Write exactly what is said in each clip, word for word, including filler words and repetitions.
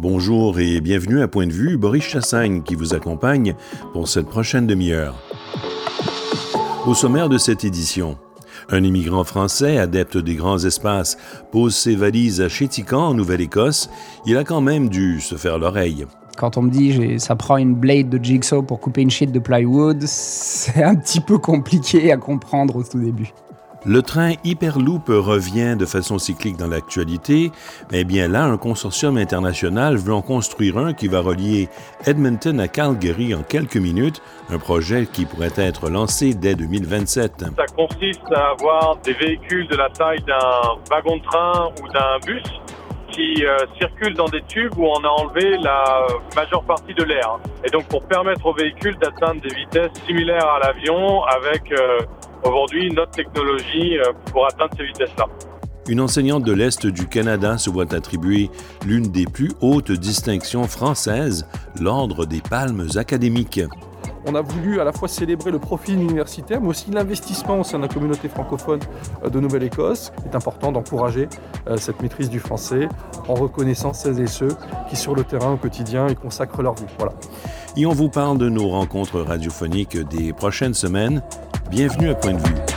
Bonjour et bienvenue à Point de vue, Boris Chassagne qui vous accompagne pour cette prochaine demi-heure. Au sommaire de cette édition, un immigrant français, adepte des grands espaces, pose ses valises à Chéticamp, en Nouvelle-Écosse. Il a quand même dû se faire l'oreille. Quand on me dit j'ai, ça prend une blade de jigsaw pour couper une sheet de plywood, c'est un petit peu compliqué à comprendre au tout début. Le train Hyperloop revient de façon cyclique dans l'actualité. Eh bien là, un consortium international veut en construire un qui va relier Edmonton à Calgary en quelques minutes, un projet qui pourrait être lancé dès deux mille vingt-sept. Ça consiste à avoir des véhicules de la taille d'un wagon de train ou d'un bus qui euh, circulent dans des tubes où on a enlevé la majeure partie de l'air. Et donc pour permettre aux véhicules d'atteindre des vitesses similaires à l'avion avec euh, aujourd'hui notre technologie euh, pour atteindre ces vitesses-là. Une enseignante de l'Est du Canada se voit attribuer l'une des plus hautes distinctions françaises, l'Ordre des Palmes académiques. On a voulu à la fois célébrer le profil universitaire, mais aussi l'investissement au sein de la communauté francophone de Nouvelle-Écosse. Il est important d'encourager cette maîtrise du français en reconnaissant celles et ceux qui, sur le terrain au quotidien, y consacrent leur vie. Voilà. Et on vous parle de nos rencontres radiophoniques des prochaines semaines. Bienvenue à Point de vue.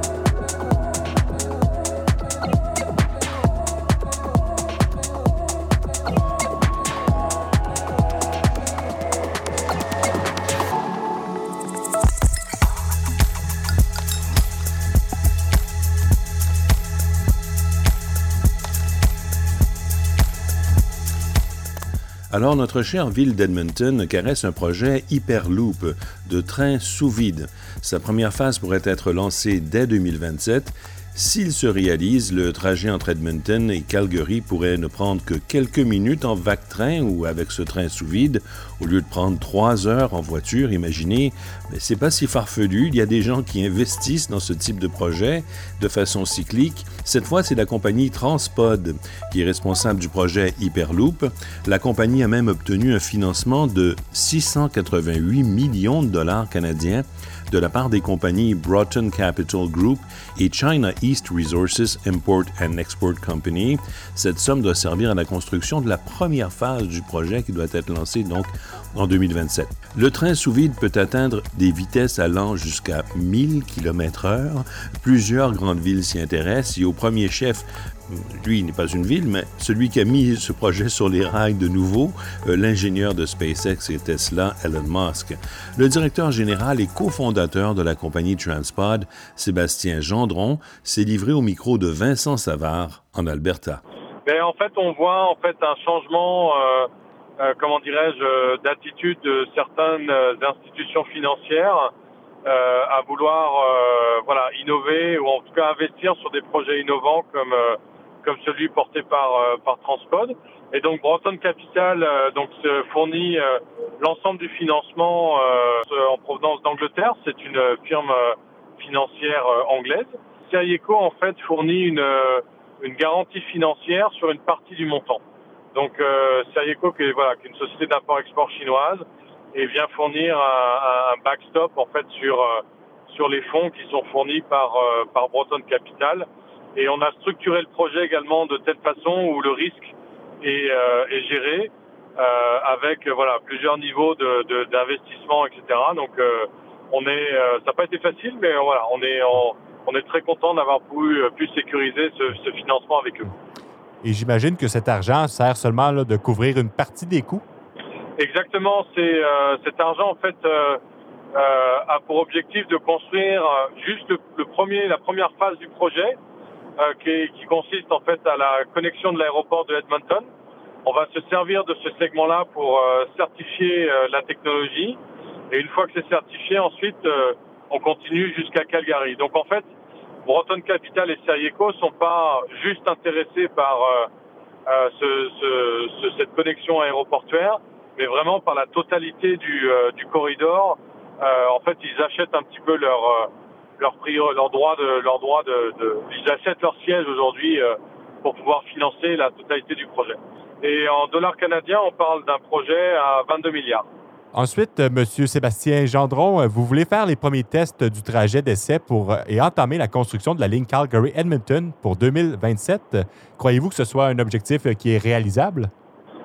Alors, notre chère ville d'Edmonton caresse un projet Hyperloop de train sous vide. Sa première phase pourrait être lancée dès deux mille vingt-sept. S'il se réalise, le trajet entre Edmonton et Calgary pourrait ne prendre que quelques minutes en vague-train ou avec ce train sous vide, au lieu de prendre trois heures en voiture, imaginez. Mais c'est pas si farfelu, il y a des gens qui investissent dans ce type de projet de façon cyclique. Cette fois, c'est la compagnie Transpod qui est responsable du projet Hyperloop. La compagnie a même obtenu un financement de six cent quatre-vingt-huit millions de dollars canadiens de la part des compagnies Broughton Capital Group et China East Resources Import and Export Company. Cette somme doit servir à la construction de la première phase du projet qui doit être lancée donc en deux mille vingt-sept. Le train sous vide peut atteindre des vitesses allant jusqu'à mille kilomètres heure. Plusieurs grandes villes s'y intéressent et au premier chef, lui, il n'est pas une ville, mais celui qui a mis ce projet sur les rails de nouveau, euh, l'ingénieur de SpaceX et Tesla, Elon Musk. Le directeur général et cofondateur de la compagnie Transpod, Sébastien Gendron, s'est livré au micro de Vincent Savard en Alberta. Mais en fait, on voit en fait un changement, euh, euh, comment dirais-je, euh, d'attitude de certaines euh, institutions financières euh, à vouloir, euh, voilà, innover ou en tout cas investir sur des projets innovants comme euh, comme celui porté par euh, par Transpod. Et donc Broughton Capital euh, donc se fournit euh, l'ensemble du financement euh, en provenance d'Angleterre. C'est une firme euh, financière euh, anglaise. Sayeco en fait fournit une euh, une garantie financière sur une partie du montant. Donc euh, Sayeco qui est voilà qui est une société d'import-export chinoise et vient fournir un, un backstop en fait sur euh, sur les fonds qui sont fournis par euh, par Broughton Capital. Et on a structuré le projet également de telle façon où le risque est, euh, est géré euh, avec euh, voilà plusieurs niveaux de, de, d'investissement, et cetera. Donc euh, on est, euh, ça n'a pas été facile, mais euh, voilà, on est, on, on est très content d'avoir pu, pu sécuriser ce, ce financement avec eux. Et j'imagine que cet argent sert seulement là, de couvrir une partie des coûts. Exactement, c'est euh, cet argent en fait euh, euh, a pour objectif de construire juste le, le premier, la première phase du projet. Euh, qui, qui consiste en fait à la connexion de l'aéroport de Edmonton. On va se servir de ce segment-là pour euh, certifier euh, la technologie et une fois que c'est certifié, ensuite euh, on continue jusqu'à Calgary. Donc en fait, Broughton Capital et Sayeco sont pas juste intéressés par euh, euh, ce, ce, ce, cette connexion aéroportuaire, mais vraiment par la totalité du, euh, du corridor. Euh, en fait, ils achètent un petit peu leur euh, leur prix, leur droit de, leur droit de, de ils achètent leur siège aujourd'hui euh, pour pouvoir financer la totalité du projet. Et en dollars canadiens, on parle d'un projet à vingt-deux milliards. Ensuite, M. Sébastien Gendron, vous voulez faire les premiers tests du trajet d'essai pour, et entamer la construction de la ligne Calgary-Edmonton pour deux mille vingt-sept. Croyez-vous que ce soit un objectif qui est réalisable?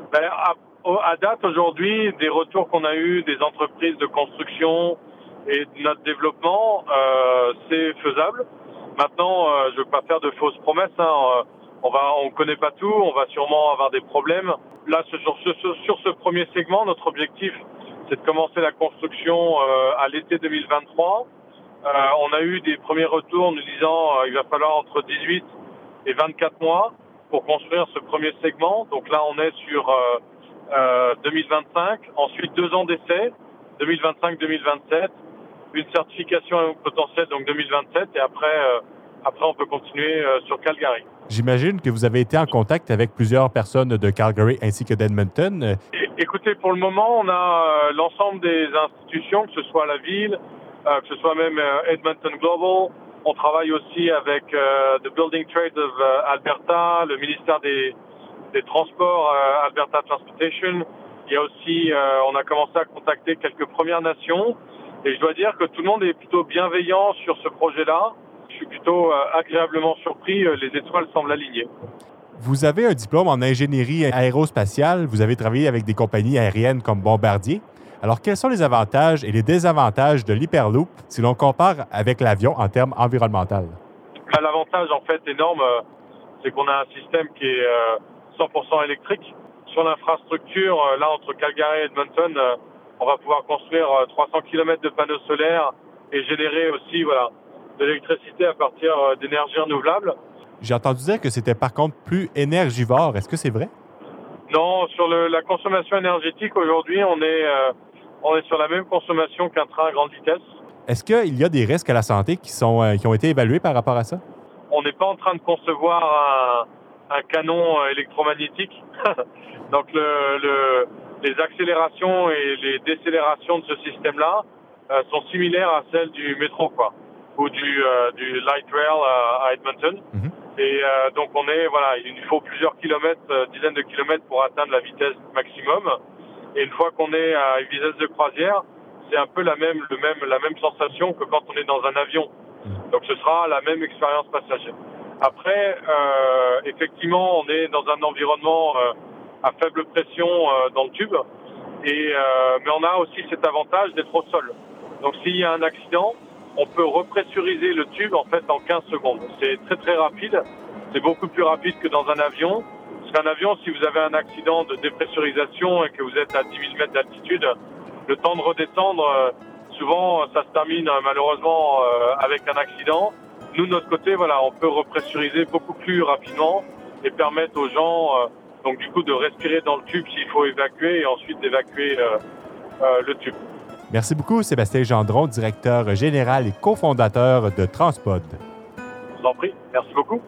Ben, à, à date, aujourd'hui, des retours qu'on a eus des entreprises de construction et de notre développement, euh, c'est faisable. Maintenant, euh, je ne veux pas faire de fausses promesses. Hein. On va, on connaît pas tout, on va sûrement avoir des problèmes. Là, sur ce, sur ce premier segment, notre objectif, c'est de commencer la construction euh, à l'été deux mille vingt-trois. Euh, on a eu des premiers retours nous disant euh, il va falloir entre dix-huit et vingt-quatre mois pour construire ce premier segment. Donc là, on est sur euh, euh, deux mille vingt-cinq. Ensuite, deux ans d'essai, deux mille vingt-cinq deux mille vingt-sept. Une certification potentielle, donc deux mille vingt-sept. Et après, euh, après on peut continuer euh, sur Calgary. J'imagine que vous avez été en contact avec plusieurs personnes de Calgary ainsi que d'Edmonton. Écoutez, pour le moment, on a euh, l'ensemble des institutions, que ce soit la ville, euh, que ce soit même euh, Edmonton Global. On travaille aussi avec euh, The Building Trades of euh, Alberta, le ministère des, des Transports, euh, Alberta Transportation. Il y a aussi, euh, on a commencé à contacter quelques Premières Nations. Et je dois dire que tout le monde est plutôt bienveillant sur ce projet-là. Je suis plutôt euh, agréablement surpris. Les étoiles semblent alignées. Vous avez un diplôme en ingénierie aérospatiale. Vous avez travaillé avec des compagnies aériennes comme Bombardier. Alors, quels sont les avantages et les désavantages de l'Hyperloop si l'on compare avec l'avion en termes environnementaux? Ben, l'avantage, en fait, énorme, euh, c'est qu'on a un système qui est euh, cent pour cent électrique. Sur l'infrastructure, euh, là, entre Calgary et Edmonton, euh, on va pouvoir construire euh, trois cents kilomètres de panneaux solaires et générer aussi, voilà, de l'électricité à partir euh, d'énergie renouvelable. J'ai entendu dire que c'était par contre plus énergivore. Est-ce que c'est vrai? Non, sur le, la consommation énergétique, aujourd'hui, on est, euh, on est sur la même consommation qu'un train à grande vitesse. Est-ce qu'il y a des risques à la santé qui, sont, euh, qui ont été évalués par rapport à ça? On n'est pas en train de concevoir un, un canon électromagnétique. Donc, le, le, les accélérations et les décélérations de ce système-là euh, sont similaires à celles du métro, quoi, ou du, euh, du light rail à, à Edmonton. Mm-hmm. Et euh, donc on est, voilà, il faut plusieurs kilomètres, euh, dizaines de kilomètres pour atteindre la vitesse maximum. Et une fois qu'on est à une vitesse de croisière, c'est un peu la même, le même, la même sensation que quand on est dans un avion. Donc ce sera la même expérience passager. Après, euh, effectivement, on est dans un environnement euh, à faible pression euh, dans le tube. Et, euh, mais on a aussi cet avantage d'être au sol. Donc s'il y a un accident, on peut repressuriser le tube en fait en quinze secondes. C'est très très rapide. C'est beaucoup plus rapide que dans un avion. Parce qu'un avion, si vous avez un accident de dépressurisation et que vous êtes à dix mille mètres d'altitude, le temps de redescendre, euh, souvent ça se termine euh, malheureusement euh, avec un accident. Nous, de notre côté, voilà, on peut repressuriser beaucoup plus rapidement et permettre aux gens, euh, donc du coup, de respirer dans le tube s'il faut évacuer et ensuite d'évacuer euh, euh, le tube. Merci beaucoup, Sébastien Gendron, directeur général et cofondateur de Transpod. Je vous en prie. Merci beaucoup.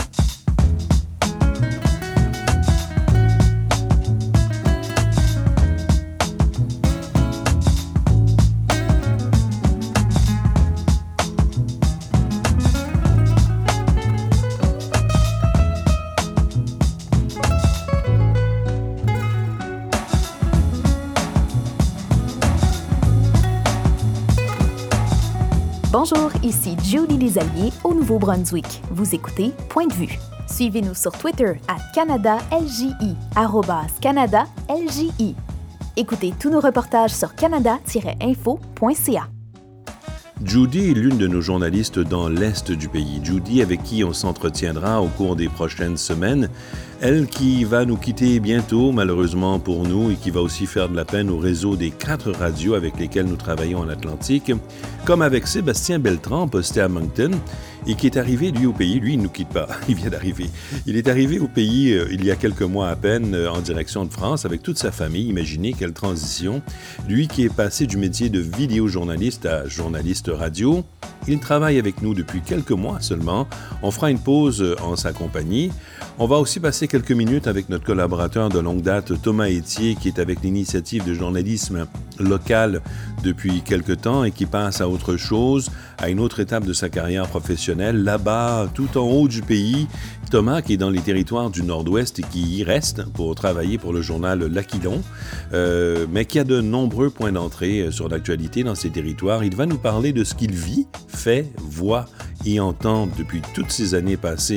Bonjour, ici Judy Desalliers au Nouveau-Brunswick. Vous écoutez Point de vue. Suivez-nous sur Twitter à Canada L J I, arrobas Canada L J I. Écoutez tous nos reportages sur canada tiret info point c a. Judy est l'une de nos journalistes dans l'Est du pays. Judy, avec qui on s'entretiendra au cours des prochaines semaines. Elle qui va nous quitter bientôt, malheureusement pour nous, et qui va aussi faire de la peine au réseau des quatre radios avec lesquelles nous travaillons en Atlantique, comme avec Sébastien Beltran, posté à Moncton, et qui est arrivé, lui, au pays. Lui, il ne nous quitte pas, il vient d'arriver. Il est arrivé au pays euh, il y a quelques mois à peine, euh, en direction de France, avec toute sa famille. Imaginez quelle transition. Lui qui est passé du métier de vidéojournaliste à journaliste radio. Il travaille avec nous depuis quelques mois seulement. On fera une pause en sa compagnie. On va aussi passer quelques minutes avec notre collaborateur de longue date, Thomas Etier, qui est avec l'initiative de journalisme local depuis quelque temps et qui passe à autre chose, à une autre étape de sa carrière professionnelle, là-bas, tout en haut du pays. Thomas, qui est dans les territoires du Nord-Ouest et qui y reste pour travailler pour le journal L'Aquilon, euh, mais qui a de nombreux points d'entrée sur l'actualité dans ces territoires. Il va nous parler de ce qu'il vit, fait, voit et entend depuis toutes ces années passées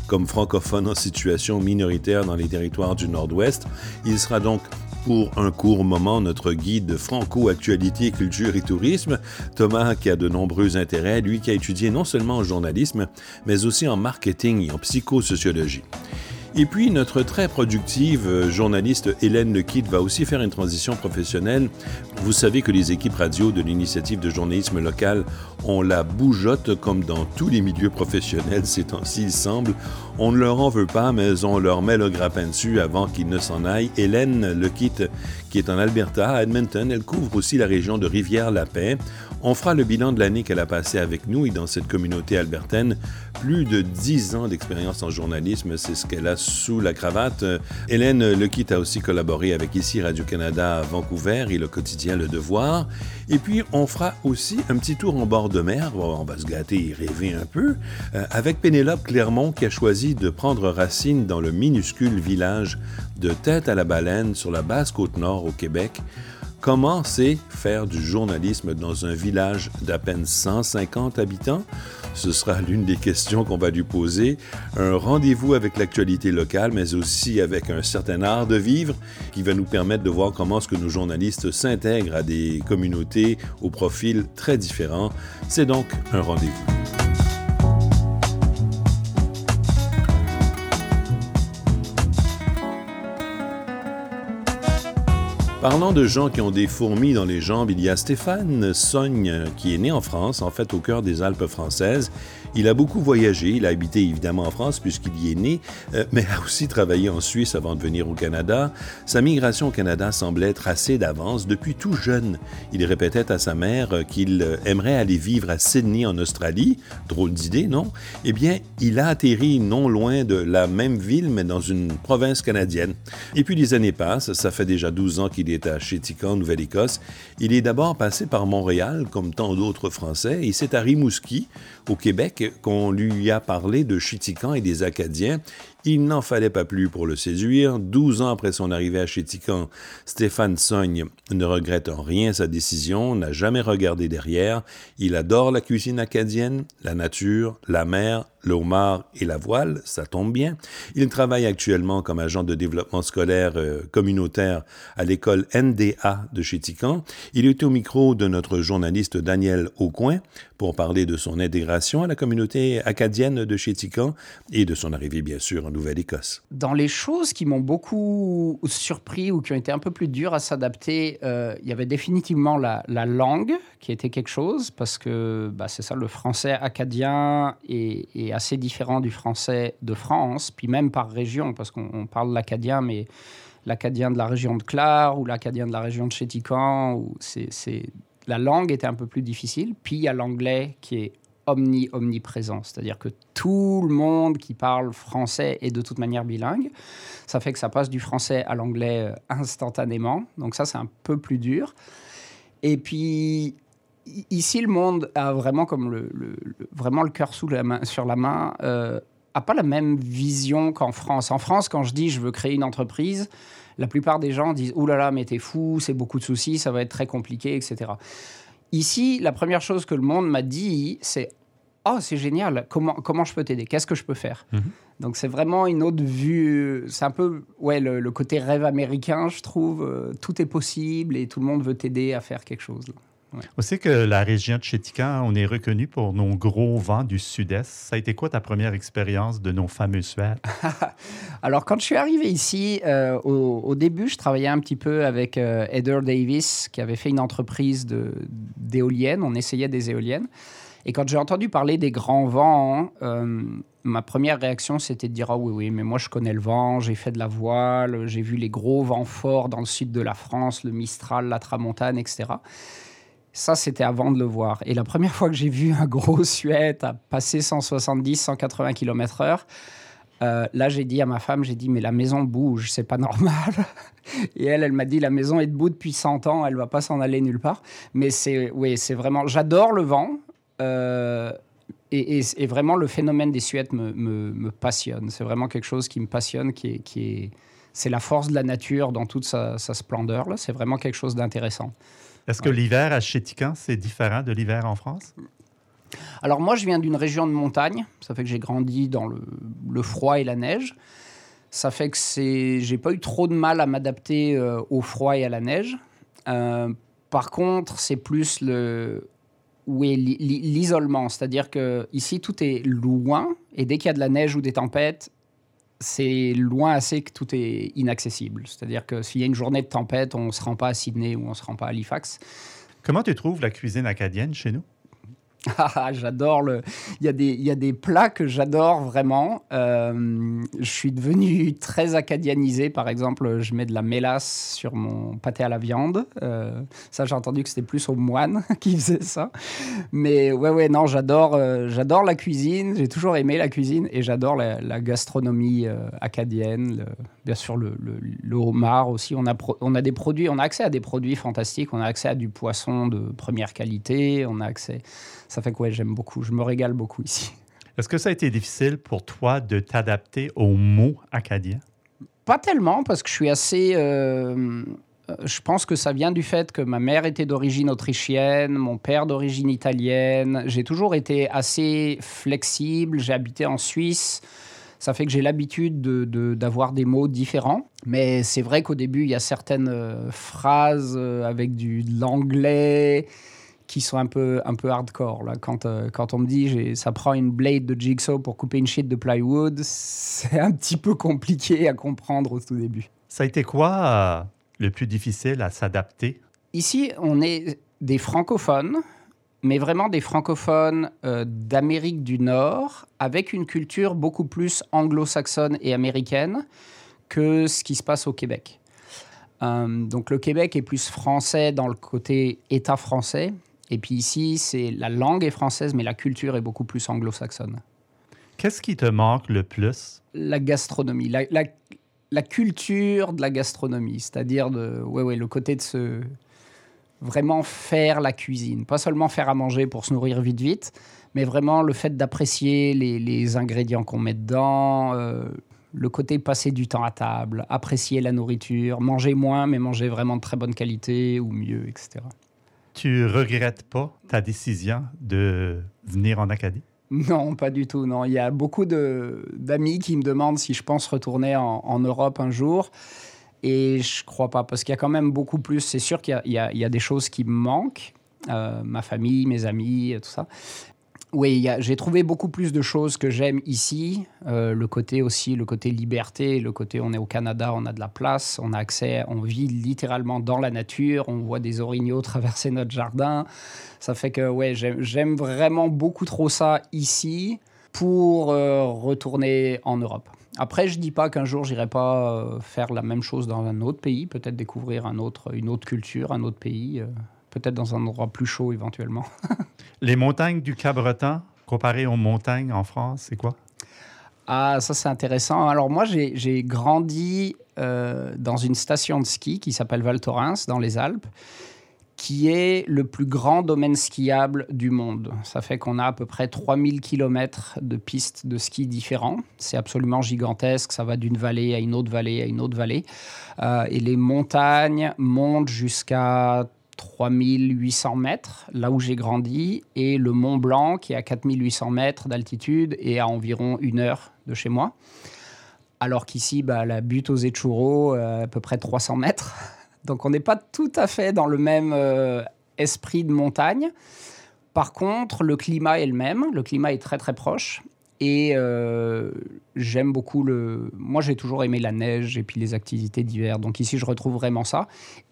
comme francophone en situation minoritaire dans les territoires du Nord-Ouest. Il sera donc pour un court moment notre guide franco-actualité, culture et tourisme. Thomas, qui a de nombreux intérêts, lui qui a étudié non seulement en journalisme, mais aussi en marketing et en psychosociologie. Et puis, notre très productive journaliste Hélène Lequitte va aussi faire une transition professionnelle. Vous savez que les équipes radio de l'initiative de journalisme local ont la bougeotte comme dans tous les milieux professionnels ces temps-ci, il semble. On ne leur en veut pas, mais on leur met le grappin dessus avant qu'ils ne s'en aillent. Hélène Lequitte, qui est en Alberta, à Edmonton, elle couvre aussi la région de Rivière-la-Paix. On fera le bilan de l'année qu'elle a passée avec nous et dans cette communauté albertaine. Plus de dix ans d'expérience en journalisme, c'est ce qu'elle a sous la cravate. Hélène Lequitte a aussi collaboré avec ici Radio-Canada à Vancouver et le quotidien Le Devoir. Et puis, on fera aussi un petit tour en bord de mer. On va se gâter et rêver un peu. Euh, avec Pénélope Clermont qui a choisi de prendre racine dans le minuscule village de Tête-à-la-Baleine sur la basse Côte-Nord au Québec. Comment c'est faire du journalisme dans un village d'à peine cent cinquante habitants? Ce sera l'une des questions qu'on va lui poser. Un rendez-vous avec l'actualité locale, mais aussi avec un certain art de vivre qui va nous permettre de voir comment est-ce que nos journalistes s'intègrent à des communautés aux profils très différents. C'est donc un rendez-vous. Parlant de gens qui ont des fourmis dans les jambes, il y a Stéphane Sogne, qui est né en France, en fait au cœur des Alpes françaises. Il a beaucoup voyagé, il a habité évidemment en France puisqu'il y est né, euh, mais a aussi travaillé en Suisse avant de venir au Canada. Sa migration au Canada semblait tracée d'avance depuis tout jeune. Il répétait à sa mère qu'il aimerait aller vivre à Sydney en Australie. Drôle d'idée, non? Eh bien, il a atterri non loin de la même ville, mais dans une province canadienne. Et puis les années passent, ça fait déjà douze ans qu'il est à Chéticamp, Nouvelle-Écosse. Il est d'abord passé par Montréal, comme tant d'autres Français, et c'est à Rimouski, au Québec, qu'on lui a parlé de Chéticamp et des Acadiens. Il n'en fallait pas plus pour le séduire. Douze ans après son arrivée à Chéticamp, Stéphane Sogne ne regrette en rien sa décision, n'a jamais regardé derrière. Il adore la cuisine acadienne, la nature, la mer, le homard et la voile, ça tombe bien. Il travaille actuellement comme agent de développement scolaire euh, communautaire à l'école N D A de Chéticamp. Il est au micro de notre journaliste Daniel Aucoin pour parler de son intégration à la communauté acadienne de Chéticamp et de son arrivée, bien sûr, en Nouvelle-Écosse. Dans les choses qui m'ont beaucoup surpris ou qui ont été un peu plus dures à s'adapter, euh, il y avait définitivement la, la langue qui était quelque chose, parce que bah, c'est ça, le français acadien est, est assez différent du français de France, puis même par région, parce qu'on on parle l'acadien, mais l'acadien de la région de Clare ou l'acadien de la région de Chéticamp, ou c'est, c'est... la langue était un peu plus difficile. Puis il y a l'anglais qui est omni, omniprésent, c'est-à-dire que tout le monde qui parle français est de toute manière bilingue. Ça fait que ça passe du français à l'anglais instantanément, donc ça c'est un peu plus dur. Et puis ici le monde a vraiment comme le, le, le vraiment le cœur sous la main, sur la main, euh, a pas la même vision qu'en France. En France, quand je dis je veux créer une entreprise, la plupart des gens disent « Ouh là là, mais t'es fou, c'est beaucoup de soucis, ça va être très compliqué, et cetera » Ici, la première chose que le monde m'a dit, c'est « Oh, c'est génial, comment, comment je peux t'aider? Qu'est-ce que je peux faire ?» mm-hmm. Donc, c'est vraiment une autre vue. C'est un peu ouais, le, le côté rêve américain, je trouve. Euh, tout est possible et tout le monde veut t'aider à faire quelque chose. Là. Ouais. On sait que la région de Chéticamp, on est reconnu pour nos gros vents du sud-est. Ça a été quoi ta première expérience de nos fameux suèdes? Alors, quand je suis arrivé ici, euh, au, au début, je travaillais un petit peu avec euh, Heather Davis, qui avait fait une entreprise de, d'éoliennes. On essayait des éoliennes. Et quand j'ai entendu parler des grands vents, euh, ma première réaction, c'était de dire « Ah oui, oui, mais moi, je connais le vent, j'ai fait de la voile, j'ai vu les gros vents forts dans le sud de la France, le Mistral, la Tramontane, et cetera » Ça, c'était avant de le voir. Et la première fois que j'ai vu un gros Suède à passer cent soixante-dix à cent quatre-vingts kilomètres heure, euh, là, j'ai dit à ma femme, j'ai dit, mais la maison bouge, c'est pas normal. Et elle, elle m'a dit, la maison est debout depuis cent ans, elle va pas s'en aller nulle part. Mais c'est, oui, c'est vraiment... J'adore le vent. Euh, et, et, et vraiment, le phénomène des Suèdes me, me, me passionne. C'est vraiment quelque chose qui me passionne, qui est... Qui est c'est la force de la nature dans toute sa, sa splendeur. Là. C'est vraiment quelque chose d'intéressant. Est-ce que ouais. l'hiver à Chéticamp, c'est différent de l'hiver en France? Alors moi, je viens d'une région de montagne. Ça fait que j'ai grandi dans le, le froid et la neige. Ça fait que c'est, j'ai pas eu trop de mal à m'adapter euh, au froid et à la neige. Euh, par contre, c'est plus le, oui, l'isolement. C'est-à-dire qu'ici, tout est loin. Et dès qu'il y a de la neige ou des tempêtes, c'est loin assez que tout est inaccessible. C'est-à-dire que s'il y a une journée de tempête, on ne se rend pas à Sydney ou on ne se rend pas à Halifax. Comment tu trouves la cuisine acadienne chez nous? Ah, j'adore le. Il y a des, il y a des plats que j'adore vraiment. Euh, je suis devenu très acadianisé. Par exemple, je mets de la mélasse sur mon pâté à la viande. Euh, ça, j'ai entendu que c'était plus aux moines qui faisaient ça. Mais ouais, ouais, non, j'adore, euh, j'adore la cuisine. J'ai toujours aimé la cuisine et j'adore la, la gastronomie euh, acadienne. Le, bien sûr, le, le, le homard aussi. On a, pro, on a des produits, on a accès à des produits fantastiques. On a accès à du poisson de première qualité. On a accès. Ça fait que ouais, j'aime beaucoup. Je me régale beaucoup ici. Est-ce que ça a été difficile pour toi de t'adapter aux mots acadiens? Pas tellement, parce que je suis assez... Euh, je pense que ça vient du fait que ma mère était d'origine autrichienne, mon père d'origine italienne. J'ai toujours été assez flexible. J'ai habité en Suisse. Ça fait que j'ai l'habitude de, de, d'avoir des mots différents. Mais c'est vrai qu'au début, il y a certaines euh, phrases euh, avec du, de l'anglais qui sont un peu, un peu hardcore. Là. Quand, euh, quand on me dit j'ai, ça prend une blade de jigsaw pour couper une sheet de plywood, c'est un petit peu compliqué à comprendre au tout début. Ça a été quoi euh, le plus difficile à s'adapter? Ici, on est des francophones, mais vraiment des francophones euh, d'Amérique du Nord, avec une culture beaucoup plus anglo-saxonne et américaine que ce qui se passe au Québec. Euh, donc le Québec est plus français dans le côté État français. Et puis ici, c'est la langue est française, mais la culture est beaucoup plus anglo-saxonne. Qu'est-ce qui te manque le plus? La gastronomie, la, la, la culture de la gastronomie, c'est-à-dire de, ouais, ouais, le côté de se vraiment faire la cuisine. Pas seulement faire à manger pour se nourrir vite, vite, mais vraiment le fait d'apprécier les, les ingrédients qu'on met dedans, euh, le côté passer du temps à table, apprécier la nourriture, manger moins, mais manger vraiment de très bonne qualité ou mieux, et cetera. Tu regrettes pas ta décision de venir en Acadie? Non, pas du tout. Non. Il y a beaucoup de, d'amis qui me demandent si je pense retourner en, en Europe un jour. Et je crois pas, parce qu'il y a quand même beaucoup plus. C'est sûr qu'il y a, il y a, il y a des choses qui me manquent. Euh, ma famille, mes amis, tout ça. Oui, il y a, j'ai trouvé beaucoup plus de choses que j'aime ici. Euh, le côté aussi, le côté liberté, le côté on est au Canada, on a de la place, on a accès, on vit littéralement dans la nature, on voit des orignaux traverser notre jardin. Ça fait que ouais, j'aime, j'aime vraiment beaucoup trop ça ici pour euh, retourner en Europe. Après, je dis pas qu'un jour j'irai pas euh, faire la même chose dans un autre pays, peut-être découvrir un autre, une autre culture, un autre pays. Euh, peut-être dans un endroit plus chaud éventuellement. Les montagnes du Cabreton, comparées aux montagnes en France, c'est quoi? Ah, ça c'est intéressant. Alors moi, j'ai, j'ai grandi euh, dans une station de ski qui s'appelle Val Thorens, dans les Alpes, qui est le plus grand domaine skiable du monde. Ça fait qu'on a à peu près trois mille kilomètres de pistes de ski différents. C'est absolument gigantesque. Ça va d'une vallée à une autre vallée à une autre vallée. Euh, et les montagnes montent jusqu'à trois mille huit cents mètres, là où j'ai grandi, et le Mont Blanc, qui est à quatre mille huit cents mètres d'altitude et à environ une heure de chez moi. Alors qu'ici, bah, la butte aux Etchoureaux, euh, à peu près trois cents mètres. Donc on n'est pas tout à fait dans le même euh, esprit de montagne. Par contre, le climat est le même. Le climat est très, très proche. Et euh, j'aime beaucoup le... Moi, j'ai toujours aimé la neige et puis les activités d'hiver. Donc ici, je retrouve vraiment ça.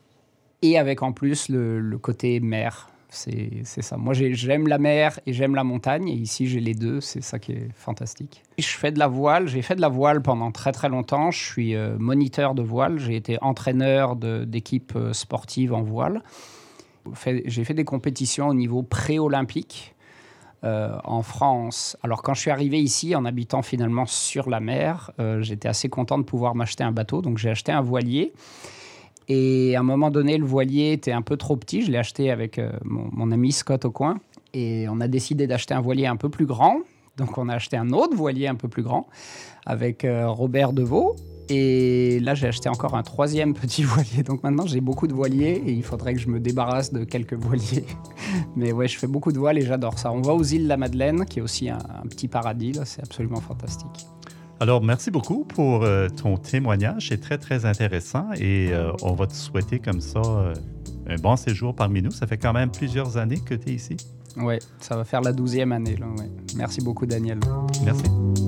Et avec en plus le, le côté mer. C'est, c'est ça. Moi, j'ai, j'aime la mer et j'aime la montagne. Et ici, j'ai les deux. C'est ça qui est fantastique. Je fais de la voile. J'ai fait de la voile pendant très, très longtemps. Je suis euh, moniteur de voile. J'ai été entraîneur de, d'équipes sportives en voile. Fait, j'ai fait des compétitions au niveau pré-olympique euh, en France. Alors, quand je suis arrivé ici, en habitant finalement sur la mer, euh, j'étais assez content de pouvoir m'acheter un bateau. Donc, j'ai acheté un voilier. Et à un moment donné, le voilier était un peu trop petit. Je l'ai acheté avec euh, mon, mon ami Scott Aucoin. Et on a décidé d'acheter un voilier un peu plus grand. Donc, on a acheté un autre voilier un peu plus grand avec euh, Robert Deveau. Et là, j'ai acheté encore un troisième petit voilier. Donc maintenant, j'ai beaucoup de voiliers et il faudrait que je me débarrasse de quelques voiliers. Mais ouais, je fais beaucoup de voiles et j'adore ça. On va aux îles de la Madeleine, qui est aussi un, un petit paradis. Là. C'est absolument fantastique. Alors, merci beaucoup pour euh, ton témoignage. C'est très, très intéressant et euh, on va te souhaiter comme ça euh, un bon séjour parmi nous. Ça fait quand même plusieurs années que tu es ici. Oui, ça va faire la douzième année. Là, ouais. Merci beaucoup, Daniel. Merci.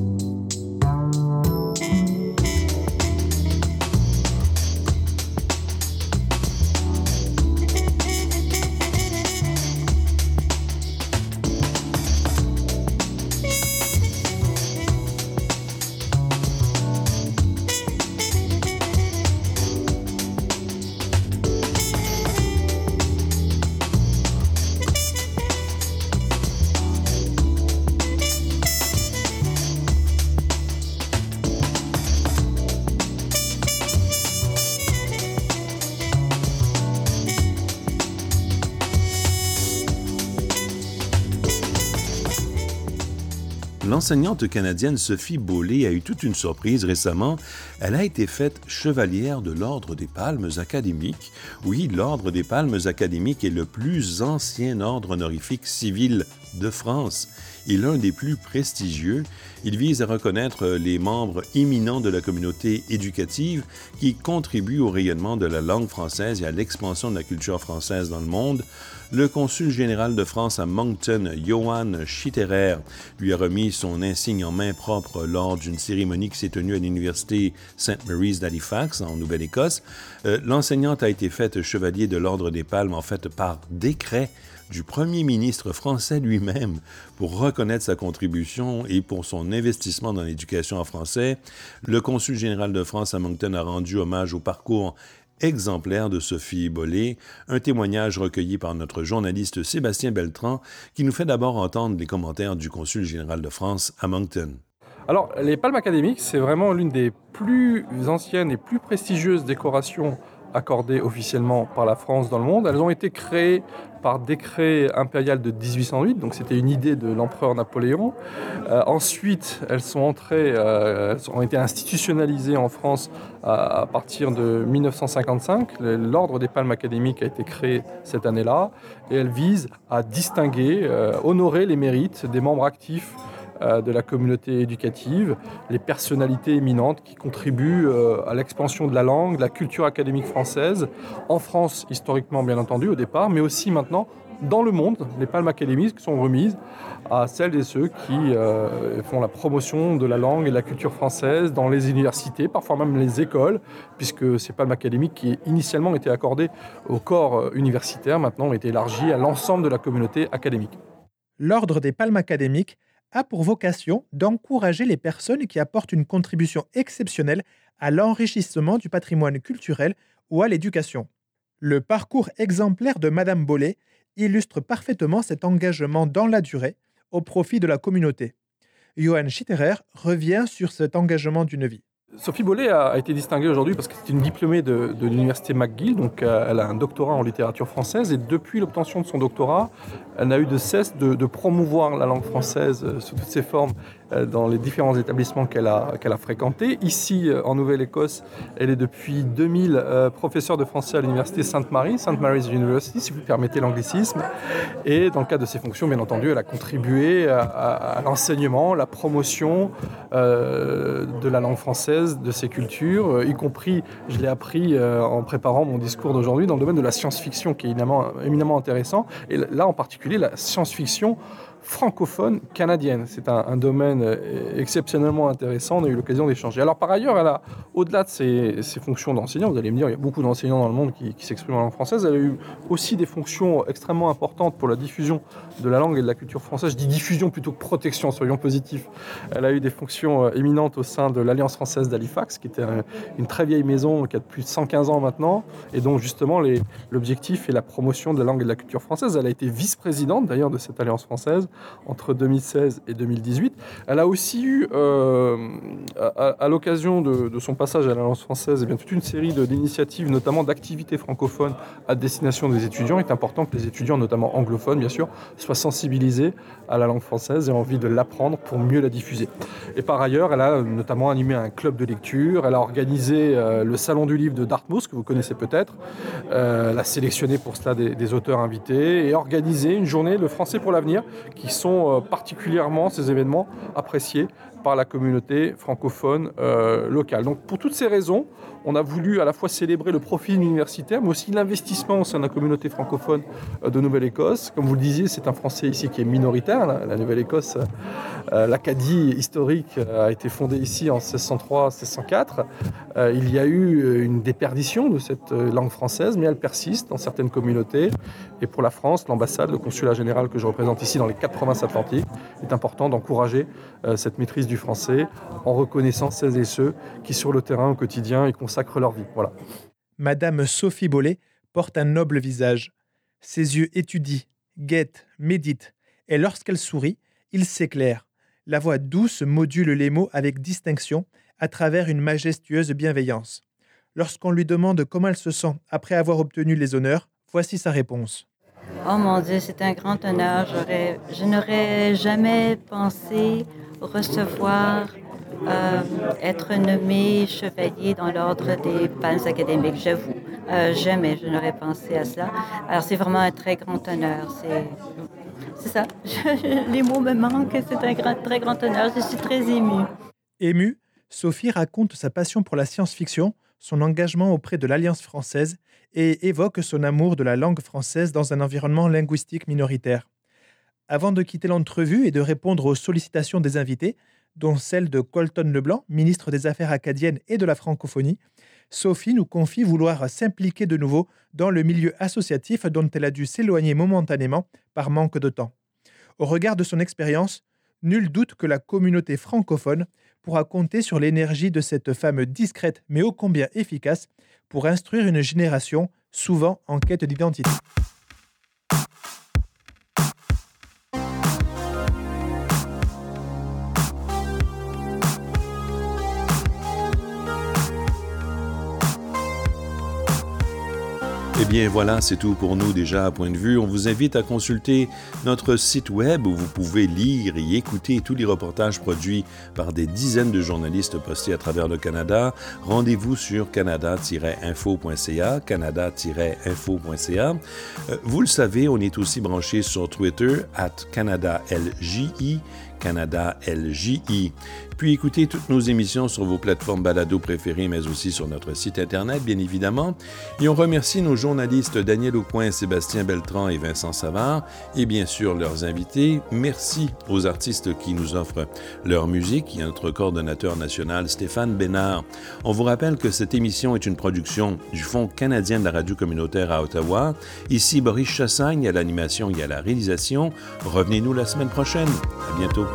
L'enseignante canadienne Sophie Beaulé a eu toute une surprise récemment. Elle a été faite chevalière de l'Ordre des Palmes académiques. Oui, l'Ordre des Palmes académiques est le plus ancien ordre honorifique civil de France et l'un des plus prestigieux. Il vise à reconnaître les membres éminents de la communauté éducative qui contribuent au rayonnement de la langue française et à l'expansion de la culture française dans le monde. Le consul général de France à Moncton, Johan Schitterer, lui a remis son insigne en main propre lors d'une cérémonie qui s'est tenue à l'Université Saint Mary's d'Halifax, en Nouvelle-Écosse. Euh, l'enseignante a été faite chevalier de l'Ordre des Palmes, en fait, par décret du premier ministre français lui-même pour reconnaître sa contribution et pour son investissement dans l'éducation en français. Le consul général de France à Moncton a rendu hommage au parcours exemplaire de Sophie Beaulé, un témoignage recueilli par notre journaliste Sébastien Beltran qui nous fait d'abord entendre les commentaires du consul général de France à Moncton. Alors, les Palmes académiques, c'est vraiment l'une des plus anciennes et plus prestigieuses décorations accordées officiellement par la France dans le monde. Elles ont été créées par décret impérial de dix-huit cent huit, donc c'était une idée de l'empereur Napoléon. Euh, ensuite, elles sont entrées, euh, elles ont été institutionnalisées en France à, à partir de mille neuf cent cinquante-cinq. L'Ordre des Palmes académiques a été créé cette année-là et elle vise à distinguer, euh, honorer les mérites des membres actifs de la communauté éducative, les personnalités éminentes qui contribuent à l'expansion de la langue, de la culture académique française, en France historiquement bien entendu au départ, mais aussi maintenant dans le monde. Les Palmes académiques sont remises à celles et ceux qui euh, font la promotion de la langue et de la culture française dans les universités, parfois même les écoles, puisque ces Palmes académiques qui initialement étaient accordées au corps universitaire, maintenant ont été élargies à l'ensemble de la communauté académique. L'Ordre des Palmes académiques a pour vocation d'encourager les personnes qui apportent une contribution exceptionnelle à l'enrichissement du patrimoine culturel ou à l'éducation. Le parcours exemplaire de Madame Beaulé illustre parfaitement cet engagement dans la durée au profit de la communauté. Johan Schitterer revient sur cet engagement d'une vie. Sophie Beaulé a été distinguée aujourd'hui parce que c'est une diplômée de, de l'université McGill, donc euh, elle a un doctorat en littérature française et depuis l'obtention de son doctorat, elle n'a eu de cesse de, de promouvoir la langue française euh, sous toutes ses formes euh, dans les différents établissements qu'elle a, qu'elle a fréquentés. Ici, euh, en Nouvelle-Écosse, elle est depuis deux mille euh, professeure de français à l'université Sainte-Marie, Saint Mary's University, si vous permettez l'anglicisme. Et dans le cadre de ses fonctions, bien entendu, elle a contribué à, à, à l'enseignement, la promotion euh, de la langue française, de ces cultures, y compris, je l'ai appris euh, en préparant mon discours d'aujourd'hui, dans le domaine de la science-fiction qui est éminemment, éminemment intéressant, et là en particulier la science-fiction francophone canadienne. C'est un, un domaine exceptionnellement intéressant, on a eu l'occasion d'échanger. Alors par ailleurs, elle a, au-delà de ses, ses fonctions d'enseignant, vous allez me dire, il y a beaucoup d'enseignants dans le monde qui, qui s'expriment en langue française, elle a eu aussi des fonctions extrêmement importantes pour la diffusion de la langue et de la culture française. Je dis diffusion plutôt que protection, soyons positifs. Elle a eu des fonctions éminentes au sein de l'Alliance française d'Halifax, qui était un, une très vieille maison qui a plus de cent quinze ans maintenant, et dont justement les, l'objectif est la promotion de la langue et de la culture française. Elle a été vice-présidente d'ailleurs de cette Alliance française. entre deux mille seize et deux mille dix-huit. Elle a aussi eu, euh, à, à l'occasion de, de son passage à l'Alliance française, eh bien, toute une série de, d'initiatives, notamment d'activités francophones à destination des étudiants. Il est important que les étudiants, notamment anglophones bien sûr, soient sensibilisés à la langue française et aient envie de l'apprendre pour mieux la diffuser. Et par ailleurs, elle a notamment animé un club de lecture, elle a organisé euh, le salon du livre de Dartmouth, que vous connaissez peut-être, euh, elle a sélectionné pour cela des, des auteurs invités et organisé une journée Le Français pour l'avenir, qui sont euh, particulièrement ces événements appréciés par la communauté francophone euh, locale. Donc pour toutes ces raisons, on a voulu à la fois célébrer le profil universitaire, mais aussi l'investissement au sein de la communauté francophone euh, de Nouvelle-Écosse. Comme vous le disiez, c'est un Français ici qui est minoritaire. La, la Nouvelle-Écosse, euh, l'Acadie historique euh, a été fondée ici en seize cent trois seize cent quatre. Euh, il y a eu une déperdition de cette langue française, mais elle persiste dans certaines communautés. Et pour la France, l'ambassade, le consulat général que je représente ici dans les quatre provinces atlantiques, est important d'encourager euh, cette maîtrise du français en reconnaissant celles et ceux qui, sur le terrain au quotidien, y consacrent leur vie. Voilà. Madame Sophie Bollet porte un noble visage. Ses yeux étudient, guettent, méditent, et lorsqu'elle sourit, il s'éclaire. La voix douce module les mots avec distinction à travers une majestueuse bienveillance. Lorsqu'on lui demande comment elle se sent après avoir obtenu les honneurs, voici sa réponse. Oh mon Dieu, c'est un grand honneur. J'aurais, je n'aurais jamais pensé recevoir, euh, être nommé chevalier dans l'ordre des palmes académiques, j'avoue. Euh, jamais je n'aurais pensé à cela. Alors c'est vraiment un très grand honneur. C'est, c'est ça. Je, les mots me manquent. C'est un grand, très grand honneur. Je suis très émue. Émue, Sophie raconte sa passion pour la science-fiction, son engagement auprès de l'Alliance française et évoque son amour de la langue française dans un environnement linguistique minoritaire. Avant de quitter l'entrevue et de répondre aux sollicitations des invités, dont celle de Colton Leblanc, ministre des Affaires acadiennes et de la francophonie, Sophie nous confie vouloir s'impliquer de nouveau dans le milieu associatif dont elle a dû s'éloigner momentanément par manque de temps. Au regard de son expérience, nul doute que la communauté francophone pourra compter sur l'énergie de cette femme discrète mais ô combien efficace pour instruire une génération souvent en quête d'identité. Eh bien voilà, c'est tout pour nous déjà à Point de Vue. On vous invite à consulter notre site web où vous pouvez lire et écouter tous les reportages produits par des dizaines de journalistes postés à travers le Canada. Rendez-vous sur canada tiret info point c a, canada tiret info point c a. Euh, vous le savez, on est aussi branché sur Twitter, arobase canada L J I, Canada L J I. Puis écoutez toutes nos émissions sur vos plateformes balado préférées, mais aussi sur notre site Internet, bien évidemment. Et on remercie nos journalistes Daniel Aucoin, Sébastien Beltran et Vincent Savard, et bien sûr leurs invités. Merci aux artistes qui nous offrent leur musique et à notre coordonnateur national Stéphane Bénard. On vous rappelle que cette émission est une production du Fonds canadien de la radio communautaire à Ottawa. Ici Boris Chassagne à l'animation et à la réalisation. Revenez-nous la semaine prochaine. À bientôt.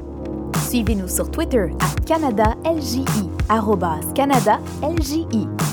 Suivez-nous sur Twitter à Canada L J I, arobase Canada L J I.